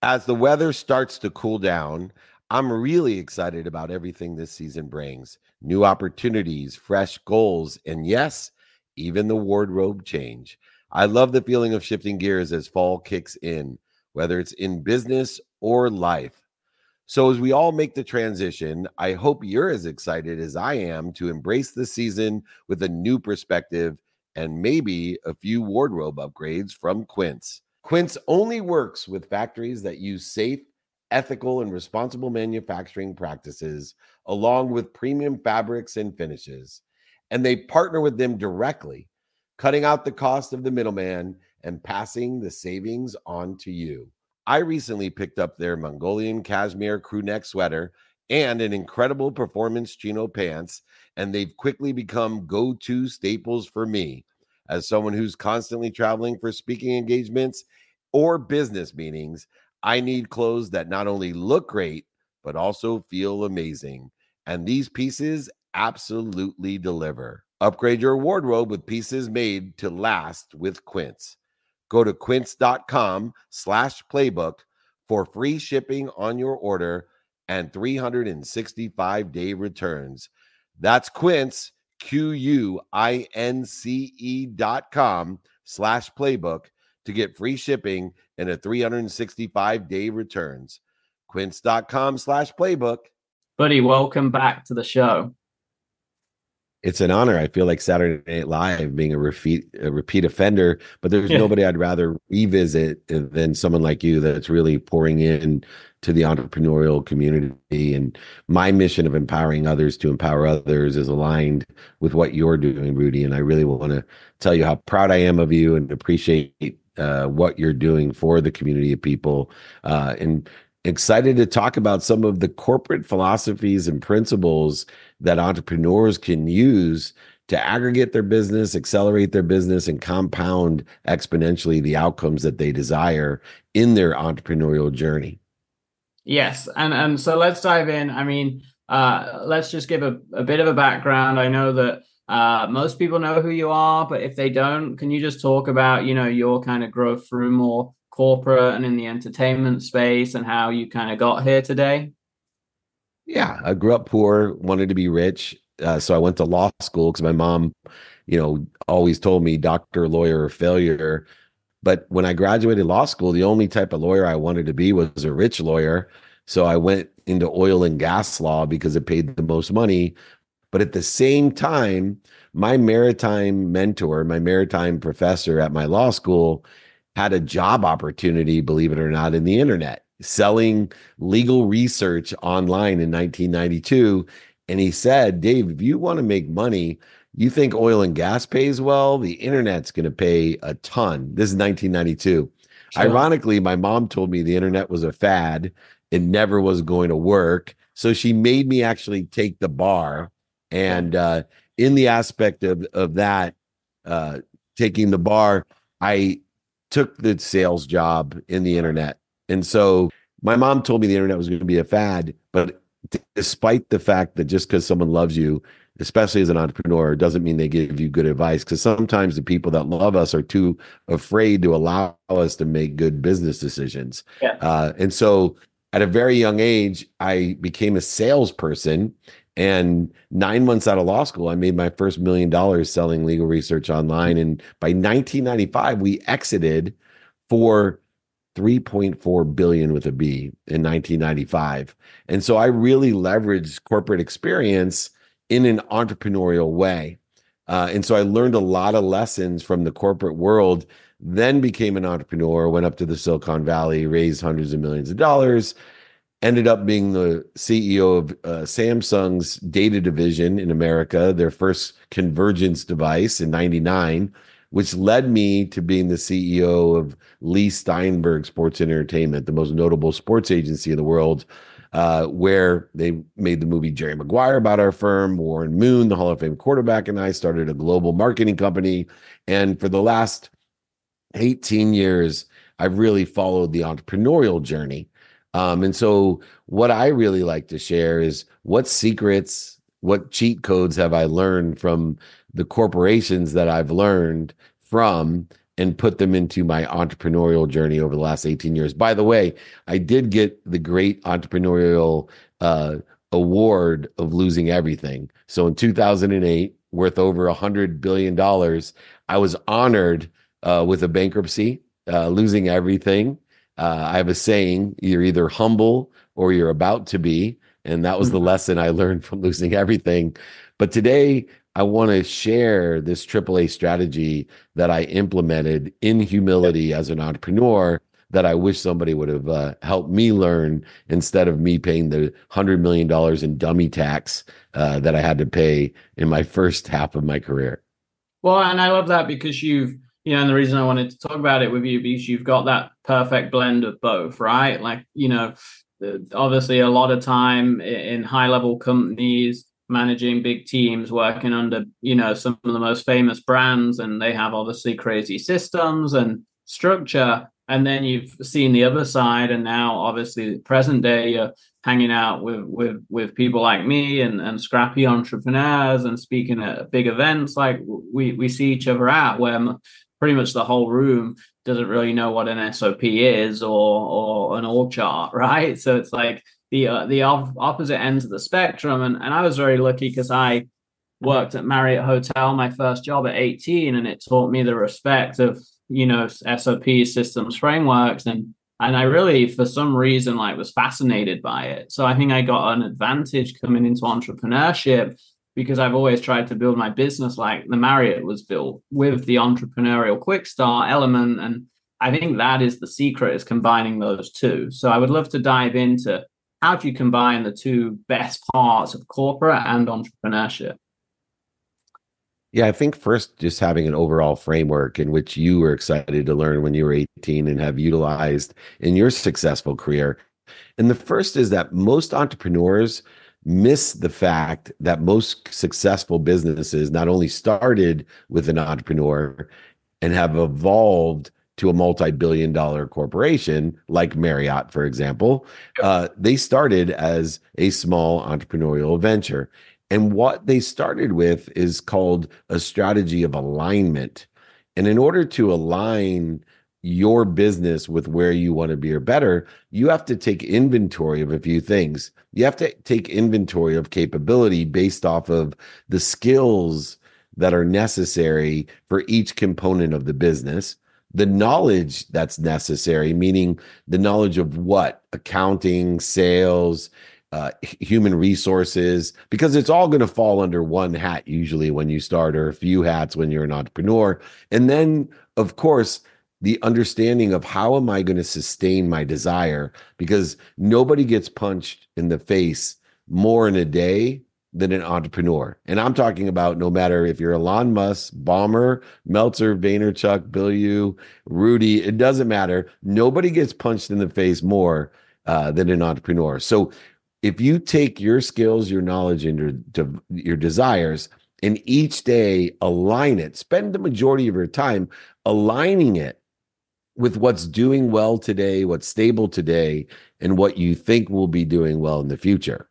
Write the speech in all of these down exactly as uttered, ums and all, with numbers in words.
As the weather starts to cool down, I'm really excited about everything this season brings. New opportunities, fresh goals, and yes, even the wardrobe change. I love the feeling of shifting gears as fall kicks in, whether it's in business or life. So, as we all make the transition, I hope you're as excited as I am to embrace the season with a new perspective and maybe a few wardrobe upgrades from Quince. Quince only works with factories that use safe, ethical, and responsible manufacturing practices, along with premium fabrics and finishes. And they partner with them directly, cutting out the cost of the middleman and passing the savings on to you. I recently picked up their Mongolian cashmere crew neck sweater and an incredible performance chino pants, and they've quickly become go-to staples for me. As someone who's constantly traveling for speaking engagements or business meetings, I need clothes that not only look great, but also feel amazing. And these pieces absolutely deliver. Upgrade your wardrobe with pieces made to last with Quince. Go to quince.com slash playbook for free shipping on your order and three hundred sixty-five day returns. That's Quince, Q U I N C E dot com slash playbook to get free shipping and a three hundred sixty-five day returns. Quince.com slash playbook. Buddy, welcome back to the show. It's an honor. I feel like Saturday Night Live being a repeat a repeat offender, but there's yeah. nobody I'd rather revisit than someone like you that's really pouring in to the entrepreneurial community. And my mission of empowering others to empower others is aligned with what you're doing, Rudy. And I really want to tell you how proud I am of you and appreciate uh, what you're doing for the community of people. Uh, and excited to talk about some of the corporate philosophies and principles that entrepreneurs can use to aggregate their business, accelerate their business, and compound exponentially the outcomes that they desire in their entrepreneurial journey. Yes. And, and so let's dive in. I mean, uh, let's just give a, a bit of a background. I know that uh, most people know who you are, but if they don't, can you just talk about, you know, your kind of growth through more corporate and in the entertainment space and how you kind of got here today? Yeah, I grew up poor, wanted to be rich. Uh, so I went to law school because my mom, you know, always told me doctor, lawyer, or failure. But when I graduated law school, the only type of lawyer I wanted to be was a rich lawyer. So I went into oil and gas law because it paid the most money. But at the same time, my maritime mentor, my maritime professor at my law school, had a job opportunity, believe it or not, in the internet, selling legal research online in nineteen ninety-two. And he said, Dave, if you want to make money, you think oil and gas pays well, the internet's going to pay a ton. This is nineteen ninety-two. Sure. Ironically, my mom told me the internet was a fad. It never was going to work. So she made me actually take the bar. And uh, in the aspect of, of that, uh, taking the bar, I took the sales job in the internet. And so my mom told me the internet was going to be a fad, but despite the fact that just because someone loves you, especially as an entrepreneur, doesn't mean they give you good advice, because sometimes the people that love us are too afraid to allow us to make good business decisions. Yeah. Uh, and so at a very young age, I became a salesperson. And nine months out of law school, I made my first million dollars selling legal research online. And by nineteen ninety-five, we exited for three point four billion with a B in nineteen ninety-five. And so I really leveraged corporate experience in an entrepreneurial way. Uh, and so I learned a lot of lessons from the corporate world, then became an entrepreneur, went up to the Silicon Valley, raised hundreds of millions of dollars, ended up being the C E O of uh, Samsung's data division in America, their first convergence device in ninety-nine, which led me to being the C E O of Lee Steinberg Sports Entertainment, the most notable sports agency in the world, uh, where they made the movie Jerry Maguire about our firm. Warren Moon, the Hall of Fame quarterback, and I started a global marketing company. And for the last eighteen years, I've really followed the entrepreneurial journey. Um, and so what I really like to share is what secrets, what cheat codes have I learned from the corporations that I've learned from and put them into my entrepreneurial journey over the last eighteen years. By the way, I did get the great entrepreneurial uh, award of losing everything. So in two thousand eight, worth over one hundred billion dollars, I was honored uh, with a bankruptcy, uh, losing everything. Uh, I have a saying, you're either humble or you're about to be. And that was the lesson I learned from losing everything. But today, I want to share this triple A strategy that I implemented in humility as an entrepreneur that I wish somebody would have uh, helped me learn instead of me paying the one hundred million dollars in dummy tax uh, that I had to pay in my first half of my career. Well, and I love that because you've, you know, and the reason I wanted to talk about it with you because you've got that perfect blend of both, right? Like, you know, obviously a lot of time in high level companies, managing big teams, working under, you know, some of the most famous brands, and they have obviously crazy systems and structure. And then you've seen the other side, and now obviously present day you're hanging out with with with people like me and and scrappy entrepreneurs and speaking at big events like we we see each other at, where pretty much the whole room doesn't really know what an S O P is or or an org chart, right? So it's like the uh, the op- opposite ends of the spectrum. And, and I was very lucky because I worked at Marriott Hotel, my first job at eighteen, and it taught me the respect of, you know, S O P systems, frameworks. And and I really, for some reason, like was fascinated by it. So I think I got an advantage coming into entrepreneurship because I've always tried to build my business like the Marriott was built, with the entrepreneurial quick start element. And I think that is the secret, is combining those two. So I would love to dive into how do you combine the two best parts of corporate and entrepreneurship? Yeah, I think first, just having an overall framework in which you were excited to learn when you were eighteen and have utilized in your successful career. And the first is that most entrepreneurs miss the fact that most successful businesses not only started with an entrepreneur and have evolved to a multi-billion dollar corporation like Marriott, for example, uh, they started as a small entrepreneurial venture. And what they started with is called a strategy of alignment. And in order to align your business with where you want to be or better, you have to take inventory of a few things. You have to take inventory of capability based off of the skills that are necessary for each component of the business, the knowledge that's necessary, meaning the knowledge of what? Accounting, sales, uh, human resources, because it's all going to fall under one hat usually when you start, or a few hats when you're an entrepreneur. And then, of course, the understanding of how am I going to sustain my desire, because nobody gets punched in the face more in a day than an entrepreneur. And I'm talking about no matter if you're Elon Musk, Ballmer, Meltzer, Vaynerchuk, Bill Yu, Rudy, it doesn't matter. Nobody gets punched in the face more uh, than an entrepreneur. So if you take your skills, your knowledge, and your, your desires, and each day align it, spend the majority of your time aligning it with what's doing well today, what's stable today, and what you think will be doing well in the future.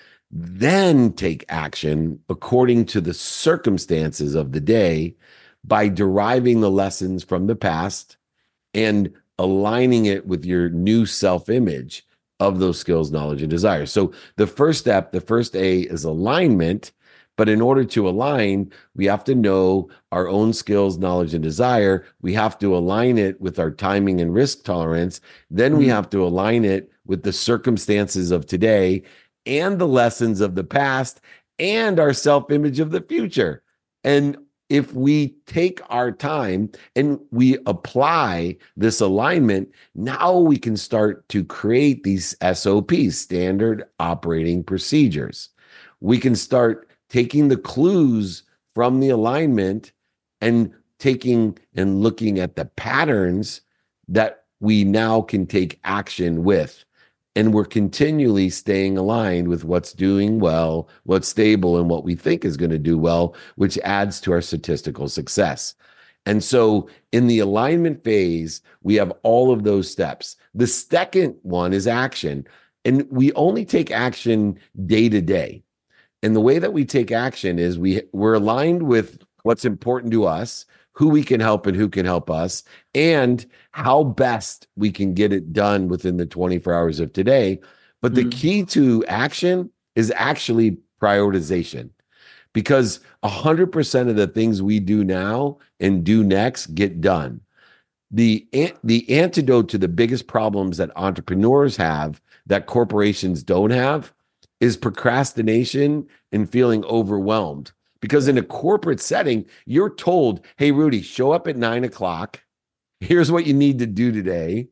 Then take action according to the circumstances of the day by deriving the lessons from the past and aligning it with your new self-image of those skills, knowledge, and desires. So the first step, the first A, is alignment. But in order to align, we have to know our own skills, knowledge, and desire. We have to align it with our timing and risk tolerance. Then mm-hmm. we have to align it with the circumstances of today and the lessons of the past and our self-image of the future. And if we take our time and we apply this alignment, now we can start to create these S O Ps, standard operating procedures. We can start taking the clues from the alignment and taking and looking at the patterns that we now can take action with. And we're continually staying aligned with what's doing well, what's stable, and what we think is going to do well, which adds to our statistical success. And so in the alignment phase, we have all of those steps. The second one is action. And we only take action day to day. And the way that we take action is we, we're aligned with what's important to us who we can help and who can help us, and how best we can get it done within the twenty-four hours of today. But the Mm. key to action is actually prioritization, because one hundred percent of the things we do now and do next get done. The, the antidote to the biggest problems that entrepreneurs have that corporations don't have is procrastination and feeling overwhelmed. Because in a corporate setting, you're told, hey, Rudy, show up at nine o'clock. Here's what you need to do today.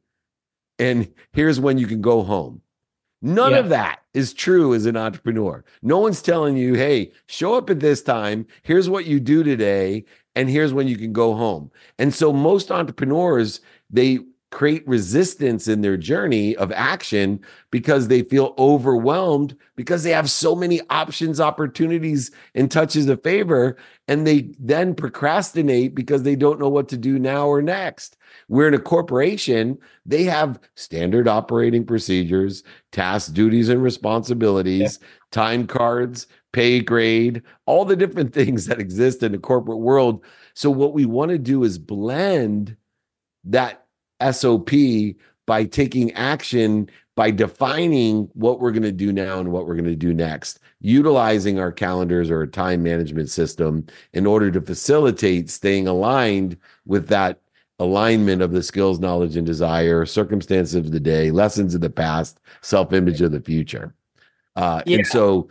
And here's when you can go home. None Yeah. of that is true as an entrepreneur. No one's telling you, hey, show up at this time. Here's what you do today. And here's when you can go home. And so most entrepreneurs, they create resistance in their journey of action because they feel overwhelmed because they have so many options, opportunities, and touches of favor. And they then procrastinate because they don't know what to do now or next. We're in a corporation, they have standard operating procedures, tasks, duties, and responsibilities, yeah. time cards, pay grade, all the different things that exist in the corporate world. So what we want to do is blend that S O P by taking action, by defining what we're going to do now and what we're going to do next, utilizing our calendars or a time management system in order to facilitate staying aligned with that alignment of the skills, knowledge, and desire, circumstances of the day, lessons of the past, self-image of the future. Uh, yeah. And so,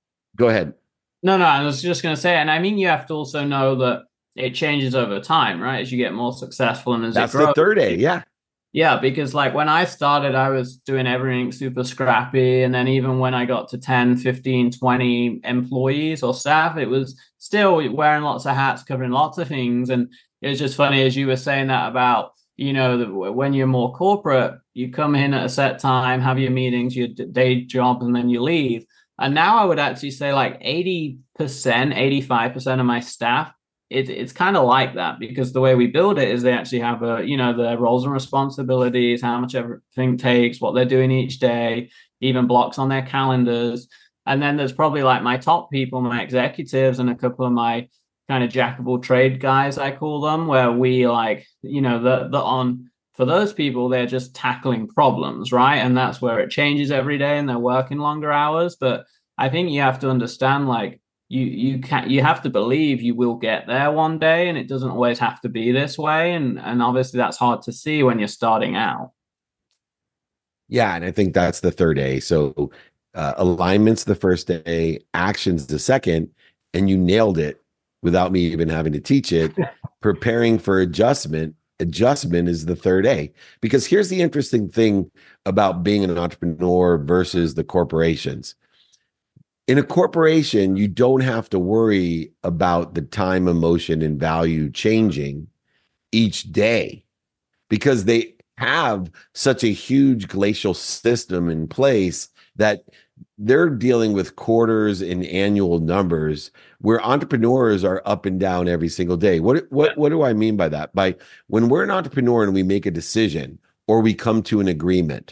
go ahead. No, no, I was just going to say, and I mean, you have to also know that it changes over time, right? As you get more successful and as That's it grows. the third A, yeah. Yeah, because like when I started, I was doing everything super scrappy. And then even when I got to ten, fifteen, twenty employees or staff, it was still wearing lots of hats, covering lots of things. And it was just funny, as you were saying that about, you know, the, when you're more corporate, you come in at a set time, have your meetings, your day job, and then you leave. And now I would actually say like eighty percent, eighty-five percent of my staff, it, it's kind of like that, because the way we build it is they actually have a, you know, their roles and responsibilities, how much everything takes, what they're doing each day, even blocks on their calendars. And then there's probably like my top people, my executives, and a couple of my kind of jack of all trade guys, I call them, where we like, you know, the, the on, for those people, they're just tackling problems, right? And that's where it changes every day and they're working longer hours. But I think you have to understand, like, you you can you have to believe you will get there one day, and it doesn't always have to be this way. And and obviously that's hard to see when you're starting out. Yeah, and I think that's the third A. So uh, alignment's the first A, action's the second, and you nailed it without me even having to teach it. Preparing for adjustment. Adjustment is the third A, because here's the interesting thing about being an entrepreneur versus the corporations. In a corporation, you don't have to worry about the time, emotion, and value changing each day, because they have such a huge glacial system in place that they're dealing with quarters and annual numbers, where entrepreneurs are up and down every single day. What, what, what do I mean by that? By when we're an entrepreneur and we make a decision or we come to an agreement,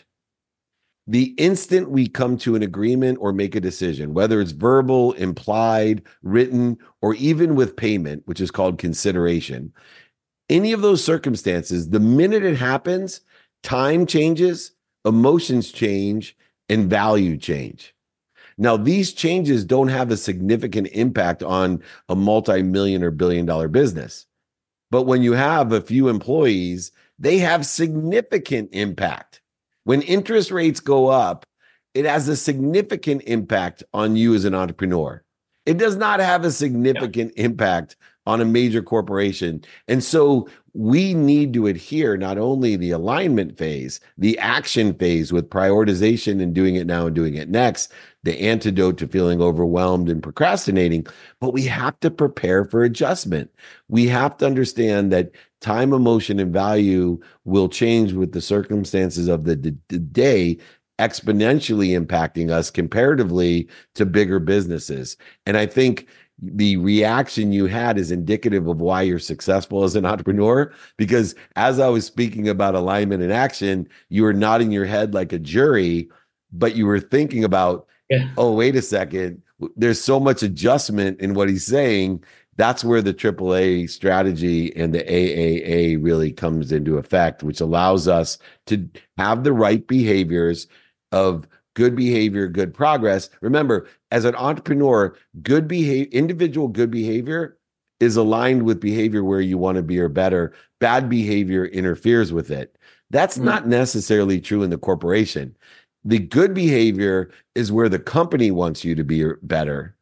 the instant we come to an agreement or make a decision, whether it's verbal, implied, written, or even with payment, which is called consideration, any of those circumstances, the minute it happens, time changes, emotions change, and value change. Now, these changes don't have a significant impact on a multi-million or billion dollar business. But when you have a few employees, they have significant impact. When interest rates go up, it has a significant impact on you as an entrepreneur. It does not have a significant yeah. impact on a major corporation. And so we need to adhere not only the alignment phase, the action phase with prioritization and doing it now and doing it next, the antidote to feeling overwhelmed and procrastinating, but we have to prepare for adjustment. We have to understand that time, emotion, and value will change with the circumstances of the, the, the day, exponentially impacting us comparatively to bigger businesses. And I think the reaction you had is indicative of why you're successful as an entrepreneur, because as I was speaking about alignment and action, you were nodding your head like a jury, but you were thinking about, yeah. oh, wait a second, there's so much adjustment in what he's saying That's where the triple A strategy and the A A A really comes into effect, which allows us to have the right behaviors of good behavior, good progress. Remember, as an entrepreneur, good behavior, individual good behavior is aligned with behavior where you want to be or better. Bad behavior interferes with it. That's Mm. not necessarily true in the corporation. The good behavior is where the company wants you to be better.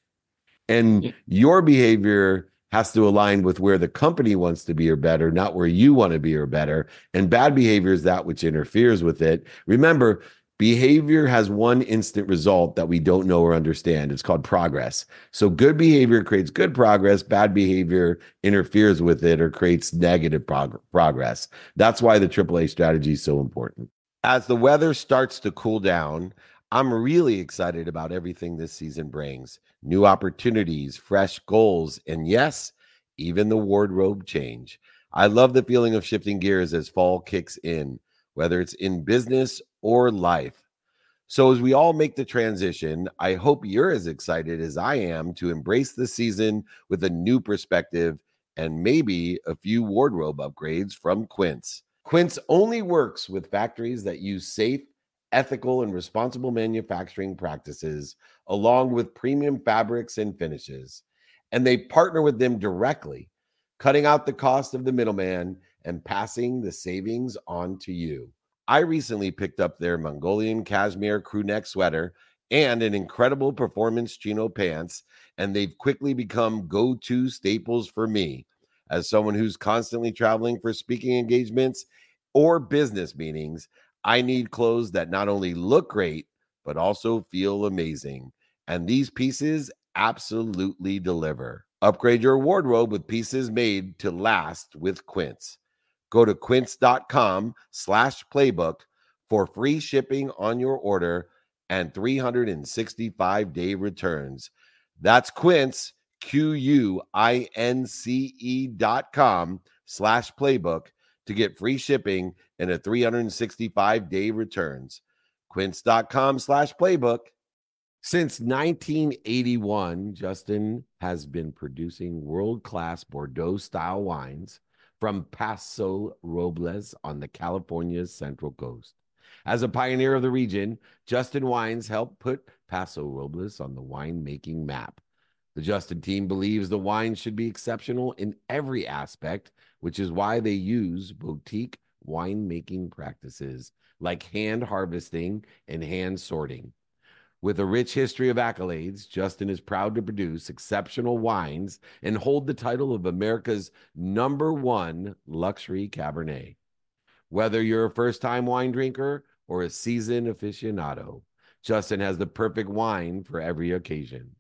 And Yeah. your behavior has to align with where the company wants to be or better, not where you want to be or better. And bad behavior is that which interferes with it. Remember, behavior has one instant result that we don't know or understand. It's called progress. So good behavior creates good progress. Bad behavior interferes with it or creates negative prog- progress. That's why the triple A strategy is so important. As the weather starts to cool down, I'm really excited about everything this season brings. New opportunities, fresh goals, and yes, even the wardrobe change. I love the feeling of shifting gears as fall kicks in, whether it's in business or life. So as we all make the transition, I hope you're as excited as I am to embrace the season with a new perspective and maybe a few wardrobe upgrades from Quince. Quince only works with factories that use safe, ethical, and responsible manufacturing practices, along with premium fabrics and finishes. And they partner with them directly, cutting out the cost of the middleman and passing the savings on to you. I recently picked up their Mongolian cashmere crew neck sweater and an incredible performance chino pants, and they've quickly become go-to staples for me. As someone who's constantly traveling for speaking engagements or business meetings, I need clothes that not only look great, but also feel amazing. And these pieces absolutely deliver. Upgrade your wardrobe with pieces made to last with Quince. Go to quince.com slash playbook for free shipping on your order and three hundred sixty-five day returns. That's Quince, Q U I N C E dot com slash playbook to get free shipping and a three hundred sixty-five day returns. Quince.com slash playbook. Since nineteen eighty-one, Justin has been producing world-class Bordeaux-style wines from Paso Robles on the California's Central Coast. As a pioneer of the region, Justin Wines helped put Paso Robles on the winemaking map. The Justin team believes the wine should be exceptional in every aspect, which is why they use boutique winemaking practices like hand harvesting and hand sorting. With a rich history of accolades, Justin is proud to produce exceptional wines and hold the title of America's number one luxury Cabernet. Whether you're a first-time wine drinker or a seasoned aficionado, Justin has the perfect wine for every occasion.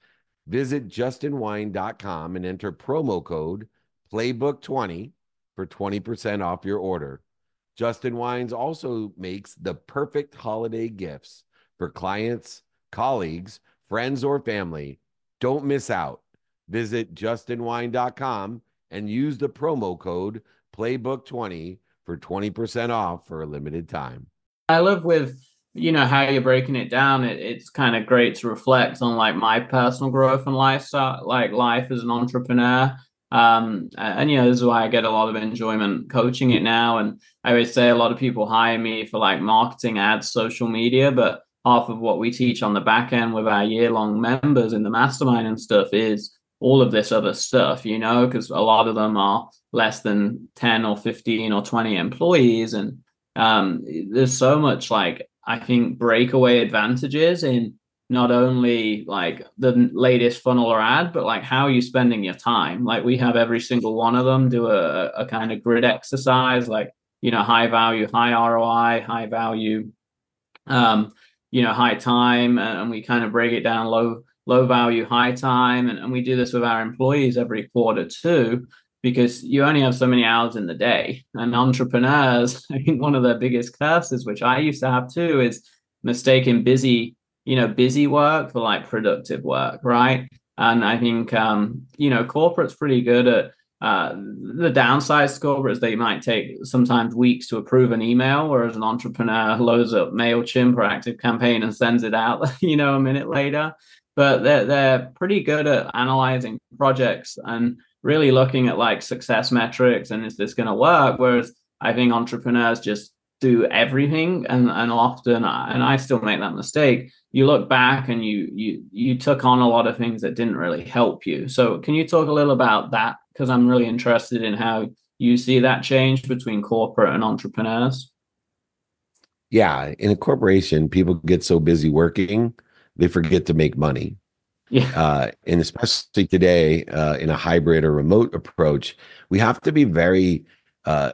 Visit justin wine dot com and enter promo code playbook twenty for twenty percent off your order. Justin Wines also makes the perfect holiday gifts for clients, colleagues, friends, or family. Don't miss out. Visit justin wine dot com and use the promo code playbook twenty for twenty percent off for a limited time. I love with, you know, how you're breaking it down. It, it's kind of great to reflect on like my personal growth and lifestyle, like life as an entrepreneur. Um, and, you know, this is why I get a lot of enjoyment coaching it now. And I always say a lot of people hire me for like marketing, ads, social media, but half of what we teach on the back end with our year-long members in the mastermind and stuff is all of this other stuff, you know, because a lot of them are less than ten or fifteen or twenty employees. And um, there's so much like, I think, breakaway advantages in not only like the latest funnel or ad, but like how are you spending your time? Like we have every single one of them do a, a kind of grid exercise, like, you know, high value, high R O I, high value, um, you know, high time. And we kind of break it down low, low value, high time. And, and we do this with our employees every quarter too, because you only have so many hours in the day. And entrepreneurs, I think one of their biggest curses, which I used to have too, is mistaking busy, you know, busy work for like productive work, right? And I think, um, you know, corporate's pretty good at uh, the downside to corporate is they might take sometimes weeks to approve an email, whereas an entrepreneur loads up MailChimp or ActiveCampaign and sends it out, you know, a minute later. but they're they're pretty good at analyzing projects and really looking at like success metrics and is this going to work? Whereas I think entrepreneurs just do everything, and and often, and I still make that mistake. You look back and you you you took on a lot of things that didn't really help you. So can you talk a little about that? Because I'm really interested in how you see that change between corporate and entrepreneurs. Yeah, in a corporation, people get so busy working, they forget to make money. Yeah. Uh, and especially today, uh, in a hybrid or remote approach, we have to be very uh,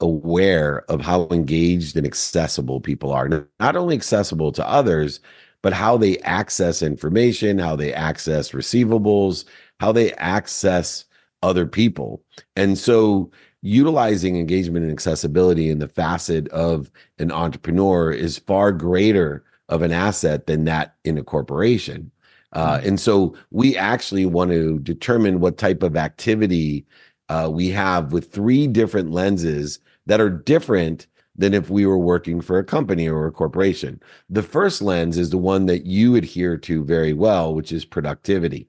aware of how engaged and accessible people are. Not only accessible to others, but how they access information, how they access receivables, how they access other people. And so, utilizing engagement and accessibility in the facet of an entrepreneur is far greater of an asset than that in a corporation. Uh, and so we actually want to determine what type of activity uh, we have with three different lenses that are different than if we were working for a company or a corporation. The first lens is the one that you adhere to very well, which is productivity.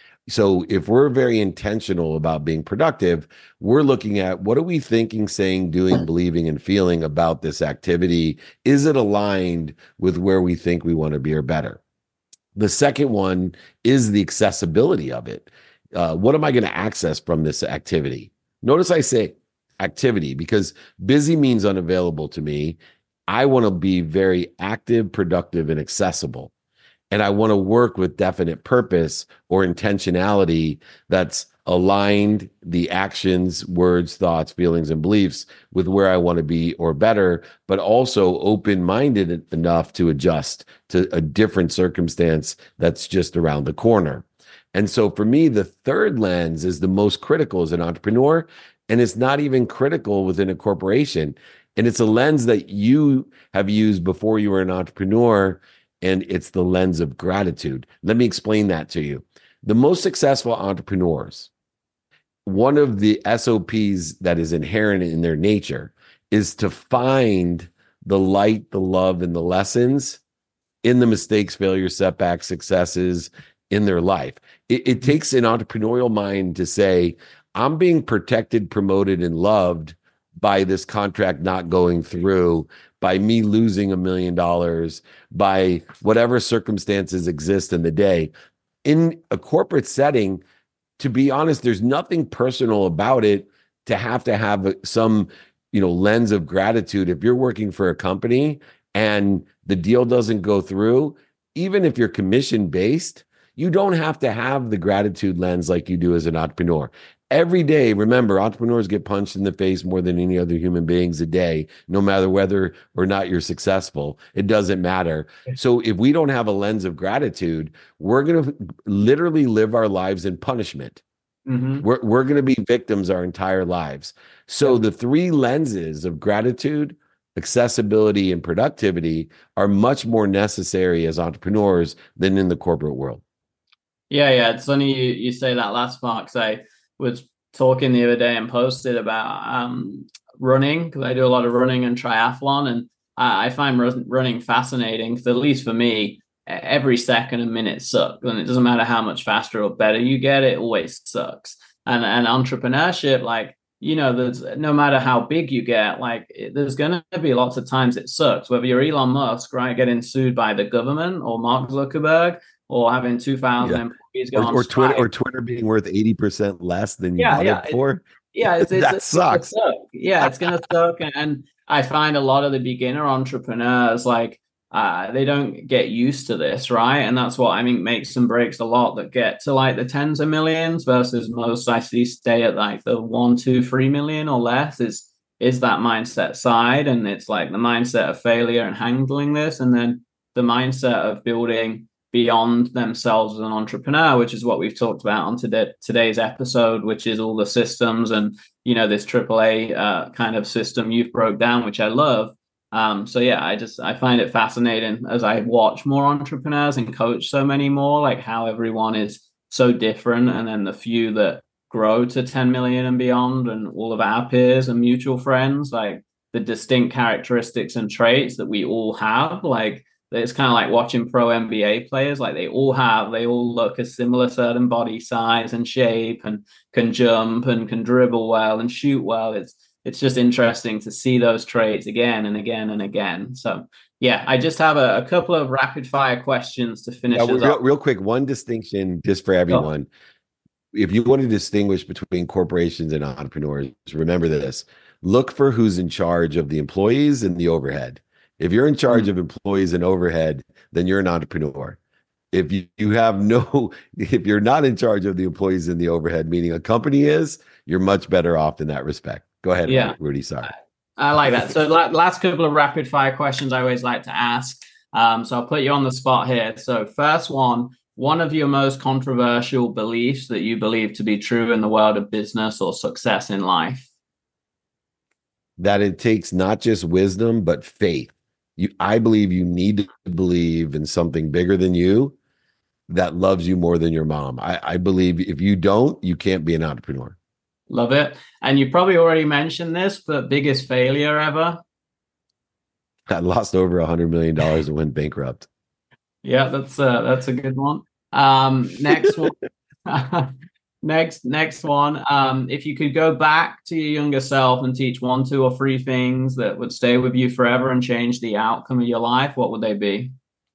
So if we're very intentional about being productive, we're looking at what are we thinking, saying, doing, believing, and feeling about this activity? Is it aligned with where we think we want to be or better? The second one is the accessibility of it. Uh, what am I going to access from this activity? Notice I say activity because busy means unavailable to me. I want to be very active, productive, and accessible. And I want to work with definite purpose or intentionality that's aligned the actions, words, thoughts, feelings, and beliefs with where I want to be or better, but also open-minded enough to adjust to a different circumstance that's just around the corner. And so for me, the third lens is the most critical as an entrepreneur, and it's not even critical within a corporation. And it's a lens that you have used before you were an entrepreneur, and it's the lens of gratitude. Let me explain that to you. The most successful entrepreneurs, one of the S O Ps that is inherent in their nature is to find the light, the love, and the lessons in the mistakes, failures, setbacks, successes in their life. It, it takes an entrepreneurial mind to say, I'm being protected, promoted, and loved by this contract not going through, by me losing a million dollars, by whatever circumstances exist in the day. In a corporate setting, to be honest, there's nothing personal about it to have to have some, you know, lens of gratitude. If you're working for a company and the deal doesn't go through, even if you're commission based, you don't have to have the gratitude lens like you do as an entrepreneur. Every day, remember, entrepreneurs get punched in the face more than any other human beings a day, no matter whether or not you're successful. It doesn't matter. So if we don't have a lens of gratitude, we're going to literally live our lives in punishment. Mm-hmm. We're, we're going to be victims our entire lives. So yeah. The three lenses of gratitude, accessibility, and productivity are much more necessary as entrepreneurs than in the corporate world. Yeah, yeah. It's funny you, you say that last part, because I was talking the other day and posted about um, running, because I do a lot of running and triathlon, and I, I find run, running fascinating, because at least for me, every second and minute sucks, and it doesn't matter how much faster or better you get, it always sucks. And and entrepreneurship, like, you know, there's no matter how big you get, like it, there's going to be lots of times it sucks, whether you're Elon Musk, right, getting sued by the government, or Mark Zuckerberg, or having two thousand yeah. employees go or, on or strike. Twitter, or Twitter being worth eighty percent less than you yeah, bought yeah, it for. Yeah, it's, it's, that it's sucks. Suck. Yeah, it's gonna suck. And, and I find a lot of the beginner entrepreneurs, like uh, they don't get used to this, right? And that's what I mean makes and breaks a lot that get to like the tens of millions versus most I see stay at like the one, two, three million or less. Is is that mindset side, and it's like the mindset of failure and handling this, and then the mindset of building beyond themselves as an entrepreneur, which is what we've talked about on today, today's episode, which is all the systems and, you know, this triple A uh, kind of system you've broke down, which I love. Um, so yeah, I just, I find it fascinating as I watch more entrepreneurs and coach so many more, like how everyone is so different. And then the few that grow to ten million and beyond, and all of our peers and mutual friends, like the distinct characteristics and traits that we all have, like It's kind of like watching pro N B A players. Like they all have, they all look a similar certain body size and shape, and can jump and can dribble well and shoot well. It's it's just interesting to see those traits again and again and again. So yeah, I just have a, a couple of rapid fire questions to finish Yeah, us real, up. real quick, one distinction just for Sure. everyone. If you want to distinguish between corporations and entrepreneurs, remember this. Look for who's in charge of the employees and the overhead. If you're in charge Mm. of employees and overhead, then you're an entrepreneur. If you, you have no, if you're not in charge of the employees and the overhead, meaning a company is, you're much better off in that respect. Go ahead, Yeah. Rudy. Sorry. I like that. So last couple of rapid fire questions I always like to ask. Um, so I'll put you on the spot here. So first one, one of your most controversial beliefs that you believe to be true in the world of business or success in life. That it takes not just wisdom, but faith. You, I believe you need to believe in something bigger than you that loves you more than your mom. I, I believe if you don't, you can't be an entrepreneur. Love it. And you probably already mentioned this, but biggest failure ever? I lost over a hundred million dollars and went bankrupt. Yeah, that's a, that's a good one. Um, next one. next, next one. Um, if you could go back to your younger self and teach one, two, or three things that would stay with you forever and change the outcome of your life, what would they be?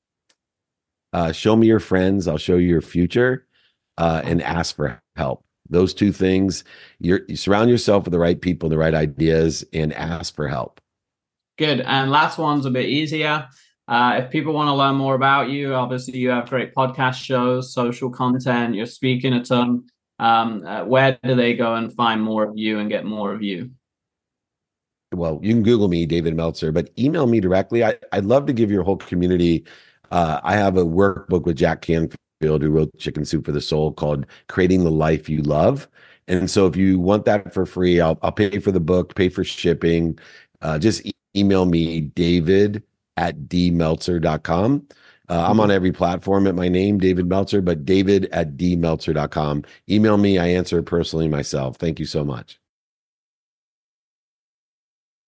Uh, show me your friends. I'll show you your future, uh, and ask for help. Those two things. You're, you surround yourself with the right people, the right ideas, and ask for help. Good. And last one's a bit easier. Uh, if people want to learn more about you, obviously you have great podcast shows, social content, you're speaking a ton. Um, uh, where do they go and find more of you and get more of you? Well, you can Google me, David Meltzer, but email me directly. I, I'd love to give your whole community. Uh, I have a workbook with Jack Canfield, who wrote Chicken Soup for the Soul, called Creating the Life You Love. And so if you want that for free, I'll, I'll pay for the book, pay for shipping. Uh, just e- email me, David at d meltzer dot com. Uh, I'm on every platform at my name, David Meltzer, but David at d meltzer dot com. Email me. I answer personally myself. Thank you so much.